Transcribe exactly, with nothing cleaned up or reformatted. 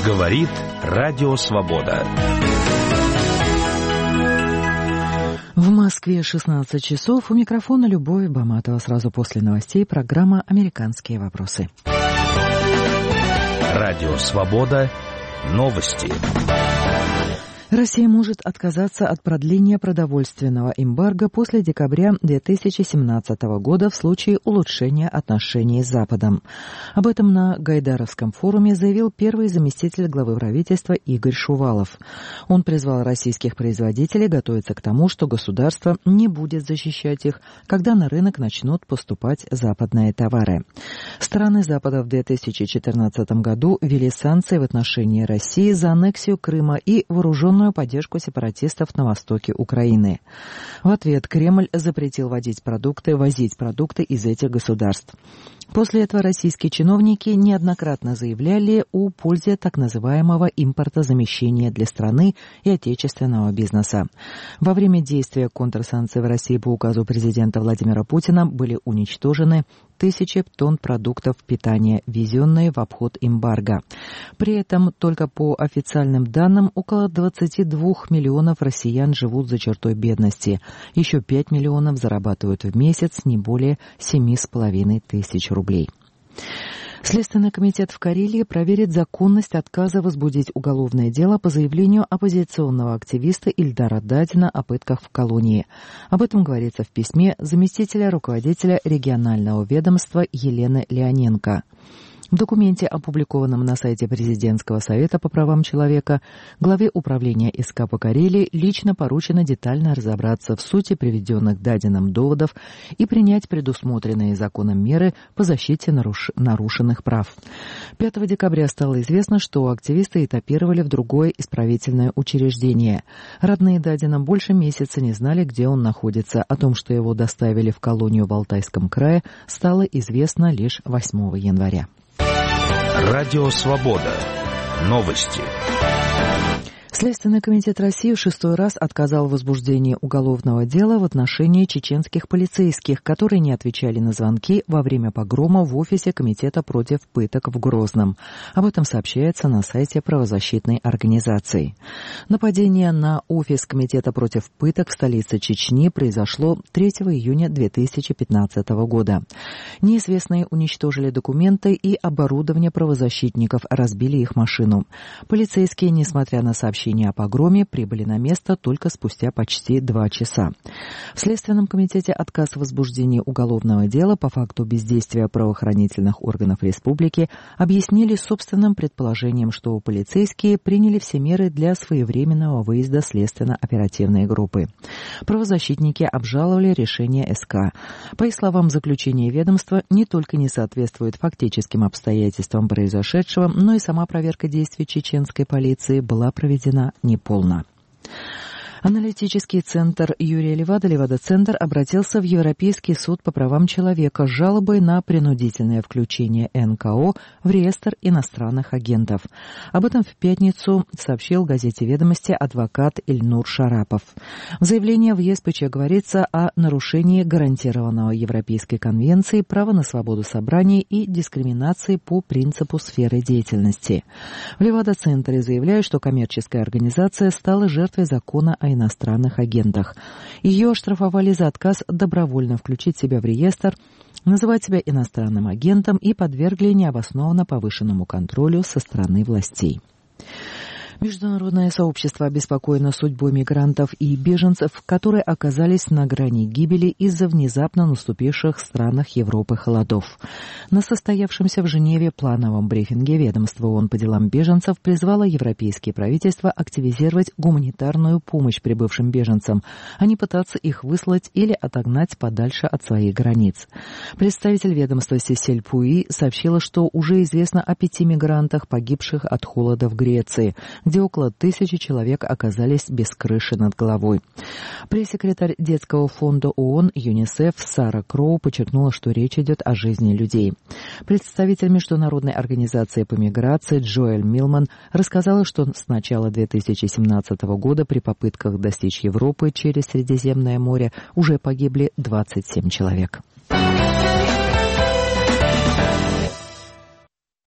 Говорит Радио Свобода. В Москве шестнадцать часов. У микрофона Любовь Баматова. Сразу после новостей программа «Американские вопросы». Радио Свобода. Новости. Россия может отказаться от продления продовольственного эмбарго после декабря две тысячи семнадцатого года в случае улучшения отношений с Западом. Об этом на Гайдаровском форуме заявил первый заместитель главы правительства Игорь Шувалов. Он призвал российских производителей готовиться к тому, что государство не будет защищать их, когда на рынок начнут поступать западные товары. Страны Запада в две тысячи четырнадцатом году ввели санкции в отношении России за аннексию Крыма и вооруженную поддержку сепаратистов на востоке Украины. В ответ Кремль запретил водить продукты, возить продукты из этих государств. После этого российские чиновники неоднократно заявляли о пользе так называемого импортозамещения для страны и отечественного бизнеса. Во время действия контрсанкций в России по указу президента Владимира Путина были уничтожены тысячи тонн продуктов питания, ввезенные в обход эмбарго. При этом только по официальным данным около двадцати двух миллионов россиян живут за чертой бедности. Еще пять миллионов зарабатывают в месяц не более семи с половиной тысяч рублей. Следственный комитет в Карелии проверит законность отказа возбудить уголовное дело по заявлению оппозиционного активиста Ильдара Дадина о пытках в колонии. Об этом говорится в письме заместителя руководителя регионального ведомства Елены Леоненко. В документе, опубликованном на сайте Президентского совета по правам человека, главе управления СК по Карелии лично поручено детально разобраться в сути приведенных Дадином доводов и принять предусмотренные законом меры по защите наруш... нарушенных прав. пятого декабря стало известно, что активисты этапировали в другое исправительное учреждение. Родные Дадина больше месяца не знали, где он находится. О том, что его доставили в колонию в Алтайском крае, стало известно лишь восьмого января. Радио Свобода. Новости. Следственный комитет России в шестой раз отказал в возбуждении уголовного дела в отношении чеченских полицейских, которые не отвечали на звонки во время погрома в офисе Комитета против пыток в Грозном. Об этом сообщается на сайте правозащитной организации. Нападение на офис Комитета против пыток в столице Чечни произошло третьего июня две тысячи пятнадцатого года. Неизвестные уничтожили документы и оборудование правозащитников, разбили их машину. Полицейские, несмотря на сообщения о погроме, прибыли на место только спустя почти два часа. В Следственном комитете отказ в возбуждении уголовного дела по факту бездействия правоохранительных органов республики объяснили собственным предположением, что полицейские приняли все меры для своевременного выезда следственно-оперативной группы. Правозащитники обжаловали решение СК. По их словам, заключение ведомства не только не соответствует фактическим обстоятельствам произошедшего, но и сама проверка действий чеченской полиции была проведена неполно. Аналитический центр Юрия Левада, Левада-центр, обратился в Европейский суд по правам человека с жалобой на принудительное включение эн ка о в реестр иностранных агентов. Об этом в пятницу сообщил газете «Ведомости» адвокат Ильнур Шарапов. В заявлении в е эс пэ че говорится о нарушении гарантированного Европейской конвенции права на свободу собраний и дискриминации по принципу сферы деятельности. В Левада-центре заявляют, что коммерческая организация стала жертвой закона о иностранных агентах. Ее оштрафовали за отказ добровольно включить себя в реестр, называть себя иностранным агентом и подвергли необоснованно повышенному контролю со стороны властей. Международное сообщество обеспокоено судьбой мигрантов и беженцев, которые оказались на грани гибели из-за внезапно наступивших в странах Европы холодов. На состоявшемся в Женеве плановом брифинге ведомство ООН по делам беженцев призвало европейские правительства активизировать гуманитарную помощь прибывшим беженцам, а не пытаться их выслать или отогнать подальше от своих границ. Представитель ведомства Сесель Пуи сообщила, что уже известно о пяти мигрантах, погибших от холода в Греции, где около тысячи человек оказались без крыши над головой. Пресс-секретарь детского фонда ООН ЮНИСЕФ Сара Кроу подчеркнула, что речь идет о жизни людей. Представитель Международной организации по миграции Джоэль Милман рассказала, что с начала две тысячи семнадцатого года при попытках достичь Европы через Средиземное море уже погибли двадцать семь человек.